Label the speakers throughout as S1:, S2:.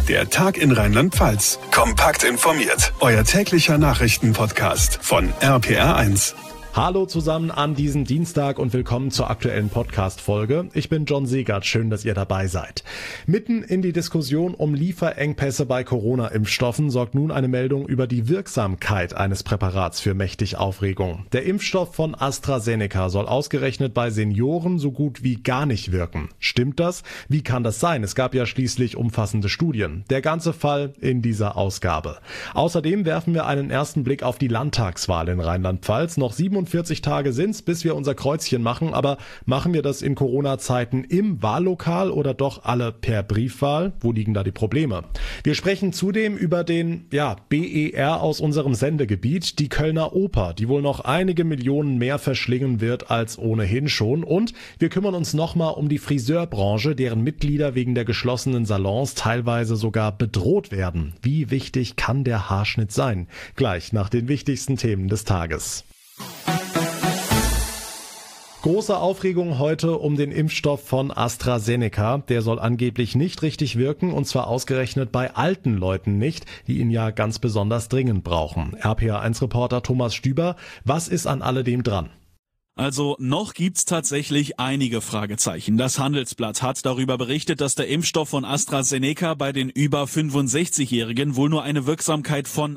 S1: Der Tag in Rheinland-Pfalz. Kompakt informiert. Euer täglicher Nachrichtenpodcast von RPR1.
S2: Hallo zusammen an diesem Dienstag und willkommen zur aktuellen Podcast-Folge. Ich bin John Segert, schön, dass ihr dabei seid. Mitten in die Diskussion um Lieferengpässe bei Corona-Impfstoffen sorgt nun eine Meldung über die Wirksamkeit eines Präparats für mächtig Aufregung. Der Impfstoff von AstraZeneca soll ausgerechnet bei Senioren so gut wie gar nicht wirken. Stimmt das? Wie kann das sein? Es gab ja schließlich umfassende Studien. Der ganze Fall in dieser Ausgabe. Außerdem werfen wir einen ersten Blick auf die Landtagswahl in Rheinland-Pfalz. Noch 47 Tage sind's, bis wir unser Kreuzchen machen, aber machen wir das in Corona-Zeiten im Wahllokal oder doch alle per Briefwahl? Wo liegen da die Probleme? Wir sprechen zudem über den BER aus unserem Sendegebiet, die Kölner Oper, die wohl noch einige Millionen mehr verschlingen wird als ohnehin schon. Und wir kümmern uns nochmal um die Friseurbranche, deren Mitglieder wegen der geschlossenen Salons teilweise sogar bedroht werden. Wie wichtig kann der Haarschnitt sein? Gleich nach den wichtigsten Themen des Tages. Große Aufregung heute um den Impfstoff von AstraZeneca. Der soll angeblich nicht richtig wirken, und zwar ausgerechnet bei alten Leuten nicht, die ihn ja ganz besonders dringend brauchen. RPR1-Reporter Thomas Stüber, was ist an alledem dran?
S3: Also noch gibt's tatsächlich einige Fragezeichen. Das Handelsblatt hat darüber berichtet, dass der Impfstoff von AstraZeneca bei den über 65-Jährigen wohl nur eine Wirksamkeit von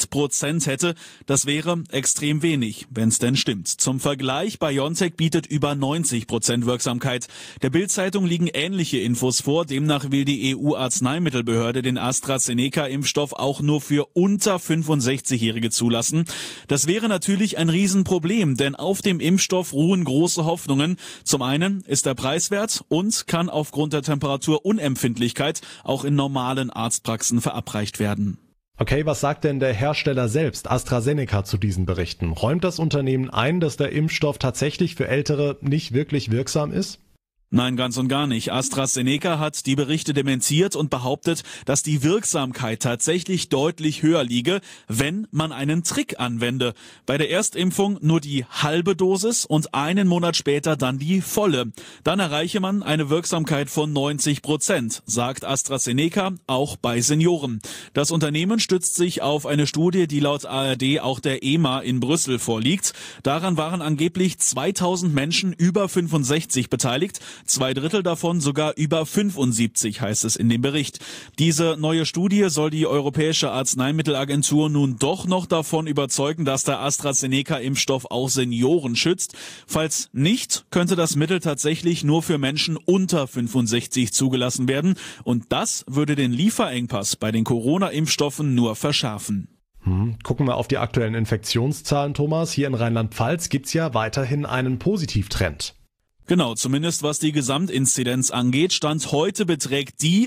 S3: 8% hätte. Das wäre extrem wenig, wenn's denn stimmt. Zum Vergleich, BioNTech bietet über 90% Wirksamkeit. Der Bild-Zeitung liegen ähnliche Infos vor. Demnach will die EU-Arzneimittelbehörde den AstraZeneca-Impfstoff auch nur für unter 65-Jährige zulassen. Das wäre natürlich ein Riesenproblem, denn auf dem Impfstoff ruhen große Hoffnungen. Zum einen ist er preiswert und kann aufgrund der Temperaturunempfindlichkeit auch in normalen Arztpraxen verabreicht werden.
S2: Okay, was sagt denn der Hersteller selbst, AstraZeneca, zu diesen Berichten? Räumt das Unternehmen ein, dass der Impfstoff tatsächlich für Ältere nicht wirklich wirksam ist?
S3: Nein, ganz und gar nicht. AstraZeneca hat die Berichte dementiert und behauptet, dass die Wirksamkeit tatsächlich deutlich höher liege, wenn man einen Trick anwende. Bei der Erstimpfung nur die halbe Dosis und einen Monat später dann die volle. Dann erreiche man eine Wirksamkeit von 90%, sagt AstraZeneca, auch bei Senioren. Das Unternehmen stützt sich auf eine Studie, die laut ARD auch der EMA in Brüssel vorliegt. Daran waren angeblich 2000 Menschen über 65 beteiligt. 2/3 davon sogar über 75, heißt es in dem Bericht. Diese neue Studie soll die Europäische Arzneimittelagentur nun doch noch davon überzeugen, dass der AstraZeneca-Impfstoff auch Senioren schützt. Falls nicht, könnte das Mittel tatsächlich nur für Menschen unter 65 zugelassen werden. Und das würde den Lieferengpass bei den Corona-Impfstoffen nur verschärfen.
S2: Gucken wir auf die aktuellen Infektionszahlen, Thomas. Hier in Rheinland-Pfalz gibt's ja weiterhin einen Positivtrend.
S3: Genau, zumindest was die Gesamtinzidenz angeht. Stand heute beträgt die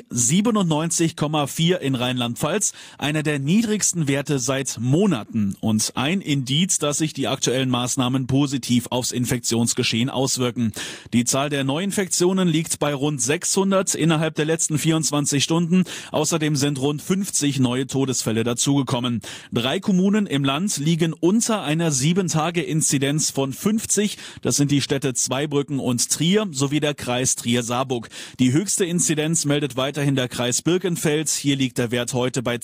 S3: 97,4 in Rheinland-Pfalz, einer der niedrigsten Werte seit Monaten und ein Indiz, dass sich die aktuellen Maßnahmen positiv aufs Infektionsgeschehen auswirken. Die Zahl der Neuinfektionen liegt bei rund 600 innerhalb der letzten 24 Stunden. Außerdem sind rund 50 neue Todesfälle dazugekommen. 3 Kommunen im Land liegen unter einer 7-Tage-Inzidenz von 50. Das sind die Städte Zweibrücken und Trier sowie der Kreis Trier-Saarburg. Die höchste Inzidenz meldet weiterhin der Kreis Birkenfeld. Hier liegt der Wert heute bei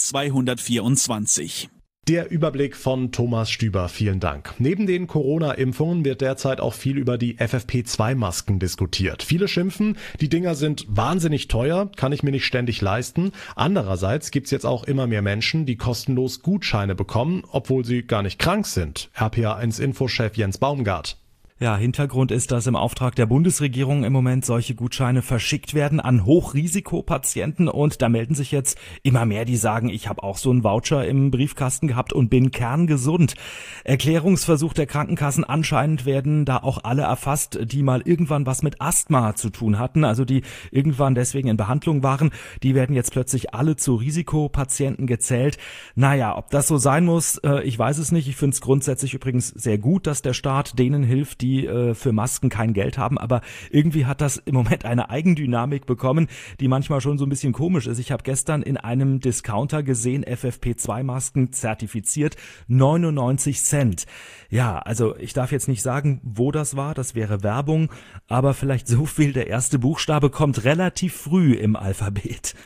S3: 224.
S2: Der Überblick von Thomas Stüber, vielen Dank. Neben den Corona-Impfungen wird derzeit auch viel über die FFP2-Masken diskutiert. Viele schimpfen, die Dinger sind wahnsinnig teuer, kann ich mir nicht ständig leisten. Andererseits gibt's jetzt auch immer mehr Menschen, die kostenlos Gutscheine bekommen, obwohl sie gar nicht krank sind. RPA1-Infochef Jens Baumgart.
S4: Ja, Hintergrund ist, dass im Auftrag der Bundesregierung im Moment solche Gutscheine verschickt werden an Hochrisikopatienten und da melden sich jetzt immer mehr, die sagen, ich habe auch so einen Voucher im Briefkasten gehabt und bin kerngesund. Erklärungsversuch der Krankenkassen, anscheinend werden da auch alle erfasst, die mal irgendwann was mit Asthma zu tun hatten, also die irgendwann deswegen in Behandlung waren, die werden jetzt plötzlich alle zu Risikopatienten gezählt. Naja, ob das so sein muss, ich weiß es nicht. Ich finde es grundsätzlich übrigens sehr gut, dass der Staat denen hilft, die für Masken kein Geld haben, aber irgendwie hat das im Moment eine Eigendynamik bekommen, die manchmal schon so ein bisschen komisch ist. Ich habe gestern in einem Discounter gesehen, FFP2-Masken zertifiziert, 99 Cent. Ja, also ich darf jetzt nicht sagen, wo das war, das wäre Werbung, aber vielleicht so viel, der erste Buchstabe kommt relativ früh im Alphabet.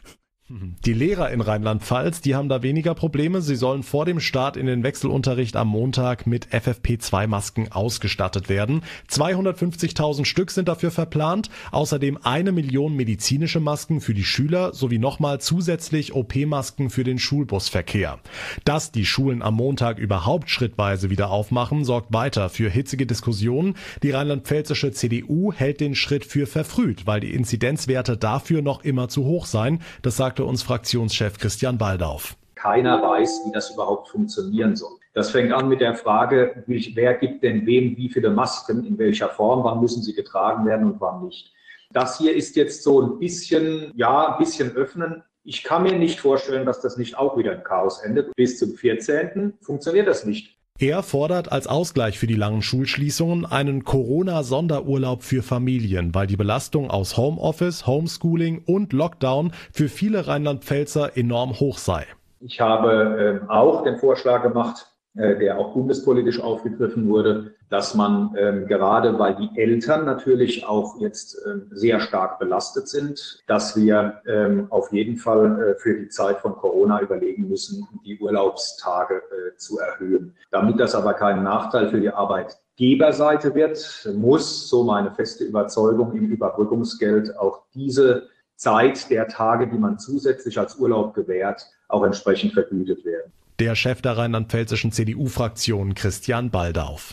S2: Die Lehrer in Rheinland-Pfalz, die haben da weniger Probleme. Sie sollen vor dem Start in den Wechselunterricht am Montag mit FFP2-Masken ausgestattet werden. 250.000 Stück sind dafür verplant. Außerdem 1 Million medizinische Masken für die Schüler sowie nochmal zusätzlich OP-Masken für den Schulbusverkehr. Dass die Schulen am Montag überhaupt schrittweise wieder aufmachen, sorgt weiter für hitzige Diskussionen. Die rheinland-pfälzische CDU hält den Schritt für verfrüht, weil die Inzidenzwerte dafür noch immer zu hoch seien. Das sagt uns Fraktionschef Christian Baldauf.
S5: Keiner weiß, wie das überhaupt funktionieren soll. Das fängt an mit der Frage, wer gibt denn wem wie viele Masken, in welcher Form, wann müssen sie getragen werden und wann nicht. Das hier ist jetzt so ein bisschen öffnen. Ich kann mir nicht vorstellen, dass das nicht auch wieder im Chaos endet. Bis zum 14. funktioniert das nicht.
S2: Er fordert als Ausgleich für die langen Schulschließungen einen Corona-Sonderurlaub für Familien, weil die Belastung aus Homeoffice, Homeschooling und Lockdown für viele Rheinland-Pfälzer enorm hoch sei.
S5: Ich habe auch den Vorschlag gemacht, der auch bundespolitisch aufgegriffen wurde, dass man gerade, weil die Eltern natürlich auch jetzt sehr stark belastet sind, dass wir auf jeden Fall für die Zeit von Corona überlegen müssen, die Urlaubstage zu erhöhen. Damit das aber kein Nachteil für die Arbeitgeberseite wird, muss, so meine feste Überzeugung, im Überbrückungsgeld auch diese Zeit der Tage, die man zusätzlich als Urlaub gewährt, auch entsprechend vergütet werden.
S2: Der Chef der rheinland-pfälzischen CDU-Fraktion Christian Baldauf.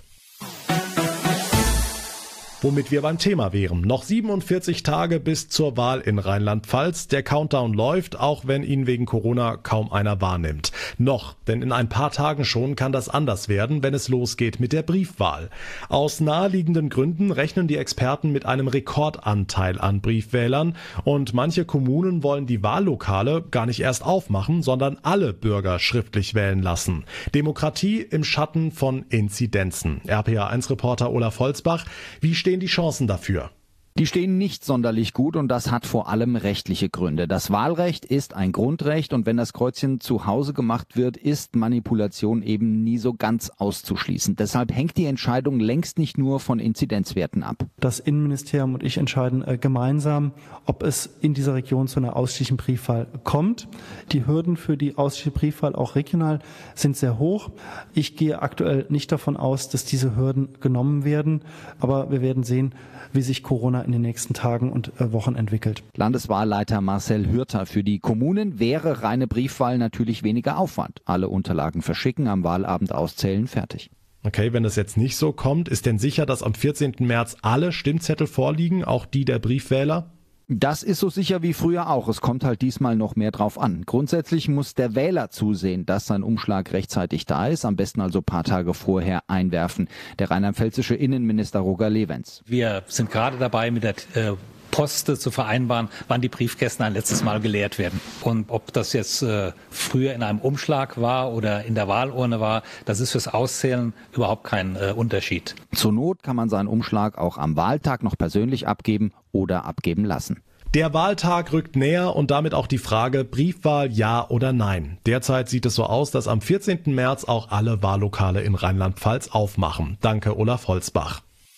S2: Womit wir beim Thema wären. Noch 47 Tage bis zur Wahl in Rheinland-Pfalz. Der Countdown läuft, auch wenn ihn wegen Corona kaum einer wahrnimmt. Noch, denn in ein paar Tagen schon kann das anders werden, wenn es losgeht mit der Briefwahl. Aus naheliegenden Gründen rechnen die Experten mit einem Rekordanteil an Briefwählern und manche Kommunen wollen die Wahllokale gar nicht erst aufmachen, sondern alle Bürger schriftlich wählen lassen. Demokratie im Schatten von Inzidenzen. RPA1-Reporter Olaf Holzbach, wie stehen die Chancen dafür?
S6: Die stehen nicht sonderlich gut und das hat vor allem rechtliche Gründe. Das Wahlrecht ist ein Grundrecht und wenn das Kreuzchen zu Hause gemacht wird, ist Manipulation eben nie so ganz auszuschließen. Deshalb hängt die Entscheidung längst nicht nur von Inzidenzwerten ab.
S7: Das Innenministerium und ich entscheiden gemeinsam, ob es in dieser Region zu einer ausschließlichen Briefwahl kommt. Die Hürden für die ausschließliche Briefwahl, auch regional, sind sehr hoch. Ich gehe aktuell nicht davon aus, dass diese Hürden genommen werden, aber wir werden sehen, wie sich Corona in den nächsten Tagen und Wochen entwickelt.
S6: Landeswahlleiter Marcel Hürter: Für die Kommunen wäre reine Briefwahl natürlich weniger Aufwand. Alle Unterlagen verschicken, am Wahlabend auszählen, fertig.
S2: Okay, wenn das jetzt nicht so kommt, ist denn sicher, dass am 14. März alle Stimmzettel vorliegen, auch die der Briefwähler?
S6: Das ist so sicher wie früher auch. Es kommt halt diesmal noch mehr drauf an. Grundsätzlich muss der Wähler zusehen, dass sein Umschlag rechtzeitig da ist. Am besten also ein paar Tage vorher einwerfen. Der rheinland-pfälzische Innenminister Roger Lewens:
S8: Wir sind gerade dabei, mit der Post zu vereinbaren, wann die Briefkästen ein letztes Mal geleert werden. Und ob das jetzt früher in einem Umschlag war oder in der Wahlurne war, das ist fürs Auszählen überhaupt kein Unterschied.
S6: Zur Not kann man seinen Umschlag auch am Wahltag noch persönlich abgeben oder abgeben lassen.
S2: Der Wahltag rückt näher und damit auch die Frage, Briefwahl ja oder nein. Derzeit sieht es so aus, dass am 14. März auch alle Wahllokale in Rheinland-Pfalz aufmachen. Danke, Olaf Holzbach.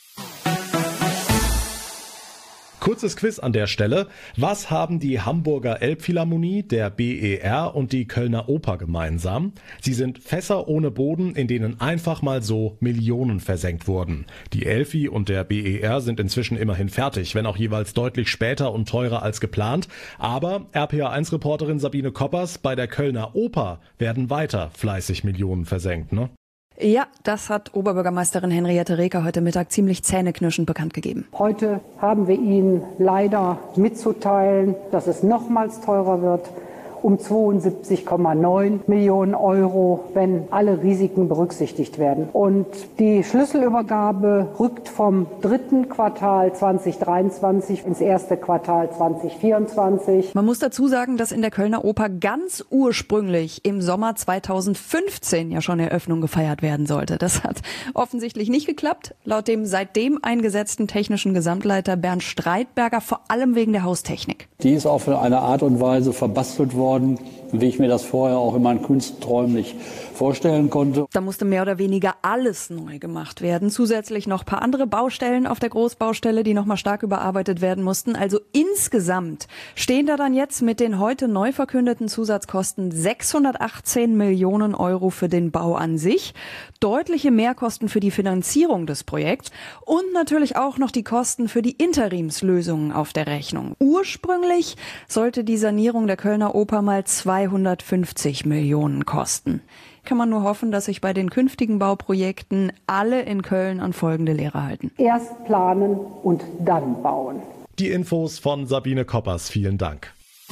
S2: Kurzes Quiz an der Stelle. Was haben die Hamburger Elbphilharmonie, der BER und die Kölner Oper gemeinsam? Sie sind Fässer ohne Boden, in denen einfach mal so Millionen versenkt wurden. Die Elfi und der BER sind inzwischen immerhin fertig, wenn auch jeweils deutlich später und teurer als geplant. Aber RPA1-Reporterin Sabine Koppers, bei der Kölner Oper werden weiter fleißig Millionen versenkt, ne?
S9: Ja, das hat Oberbürgermeisterin Henriette Reker heute Mittag ziemlich zähneknirschend bekannt gegeben.
S10: Heute haben wir Ihnen leider mitzuteilen, dass es nochmals teurer wird, um 72,9 Millionen Euro, wenn alle Risiken berücksichtigt werden. Und die Schlüsselübergabe rückt vom 3. Quartal 2023 ins 1. Quartal 2024.
S9: Man muss dazu sagen, dass in der Kölner Oper ganz ursprünglich im Sommer 2015 ja schon Eröffnung gefeiert werden sollte. Das hat offensichtlich nicht geklappt. Laut dem seitdem eingesetzten technischen Gesamtleiter Bernd Streitberger vor allem wegen der Haustechnik.
S11: Die ist auf eine Art und Weise verbastelt worden, geworden, wie ich mir das vorher auch in meinen Künstträumen nicht vorstellen konnte.
S9: Da musste mehr oder weniger alles neu gemacht werden. Zusätzlich noch ein paar andere Baustellen auf der Großbaustelle, die nochmal stark überarbeitet werden mussten. Also insgesamt stehen da dann jetzt mit den heute neu verkündeten Zusatzkosten 618 Millionen Euro für den Bau an sich, deutliche Mehrkosten für die Finanzierung des Projekts und natürlich auch noch die Kosten für die Interimslösungen auf der Rechnung. Ursprünglich sollte die Sanierung der Kölner Oper mal 250 Millionen kosten. Kann man nur hoffen, dass sich bei den künftigen Bauprojekten alle in Köln an folgende Lehre halten.
S10: Erst planen und dann bauen.
S2: Die Infos von Sabine Koppers, vielen Dank.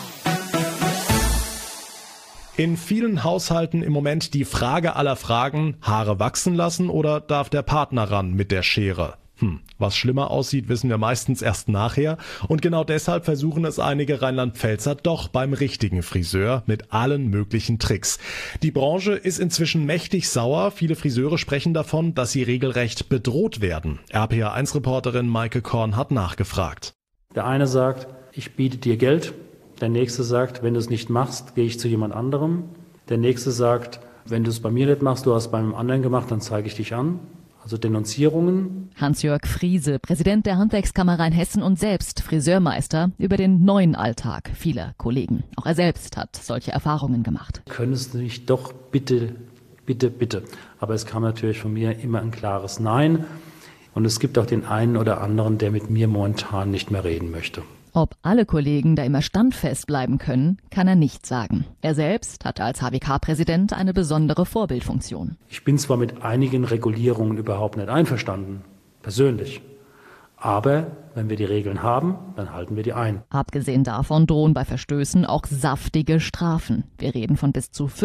S2: In vielen Haushalten im Moment die Frage aller Fragen: Haare wachsen lassen oder darf der Partner ran mit der Schere? Was schlimmer aussieht, wissen wir meistens erst nachher. Und genau deshalb versuchen es einige Rheinland-Pfälzer doch beim richtigen Friseur mit allen möglichen Tricks. Die Branche ist inzwischen mächtig sauer. Viele Friseure sprechen davon, dass sie regelrecht bedroht werden. RPA1-Reporterin Maike Korn hat nachgefragt.
S12: Der eine sagt, ich biete dir Geld. Der nächste sagt, wenn du es nicht machst, gehe ich zu jemand anderem. Der nächste sagt, wenn du es bei mir nicht machst, du hast es bei einem anderen gemacht, dann zeige ich dich an. Also Denunzierungen.
S13: Hans-Jörg Friese, Präsident der Handwerkskammer Rheinhessen und selbst Friseurmeister, über den neuen Alltag vieler Kollegen. Auch er selbst hat solche Erfahrungen gemacht.
S12: Können es nicht doch bitte. Aber es kam natürlich von mir immer ein klares Nein. Und es gibt auch den einen oder anderen, der mit mir momentan nicht mehr reden möchte.
S13: Ob alle Kollegen da immer standfest bleiben können, kann er nicht sagen. Er selbst hat als HWK-Präsident eine besondere Vorbildfunktion.
S12: Ich bin zwar mit einigen Regulierungen überhaupt nicht einverstanden, persönlich. Aber wenn wir die Regeln haben, dann halten wir die ein.
S13: Abgesehen davon drohen bei Verstößen auch saftige Strafen. Wir reden von bis zu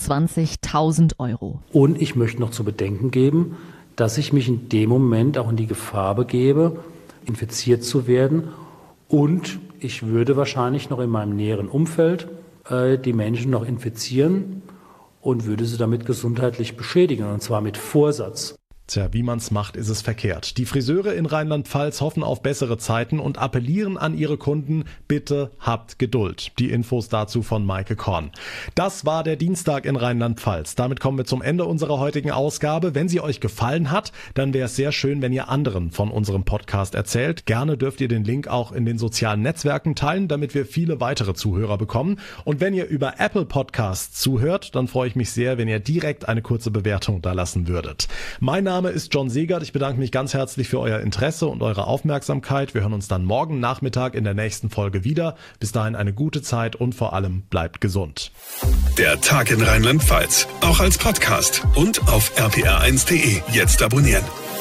S13: 25.000 Euro.
S12: Und ich möchte noch zu bedenken geben, dass ich mich in dem Moment auch in die Gefahr begebe, infiziert zu werden. Und ich würde wahrscheinlich noch in meinem näheren Umfeld die Menschen noch infizieren und würde sie damit gesundheitlich beschädigen, und zwar mit Vorsatz.
S2: Tja, wie man's macht, ist es verkehrt. Die Friseure in Rheinland-Pfalz hoffen auf bessere Zeiten und appellieren an ihre Kunden: Bitte habt Geduld. Die Infos dazu von Maike Korn. Das war der Dienstag in Rheinland-Pfalz. Damit kommen wir zum Ende unserer heutigen Ausgabe. Wenn sie euch gefallen hat, dann wäre es sehr schön, wenn ihr anderen von unserem Podcast erzählt. Gerne dürft ihr den Link auch in den sozialen Netzwerken teilen, damit wir viele weitere Zuhörer bekommen. Und wenn ihr über Apple Podcasts zuhört, dann freue ich mich sehr, wenn ihr direkt eine kurze Bewertung da lassen würdet. Mein Name ist John Segert. Ich bedanke mich ganz herzlich für euer Interesse und eure Aufmerksamkeit. Wir hören uns dann morgen Nachmittag in der nächsten Folge wieder. Bis dahin eine gute Zeit und vor allem bleibt gesund.
S1: Der Tag in Rheinland-Pfalz, auch als Podcast und auf rpr1.de. Jetzt abonnieren.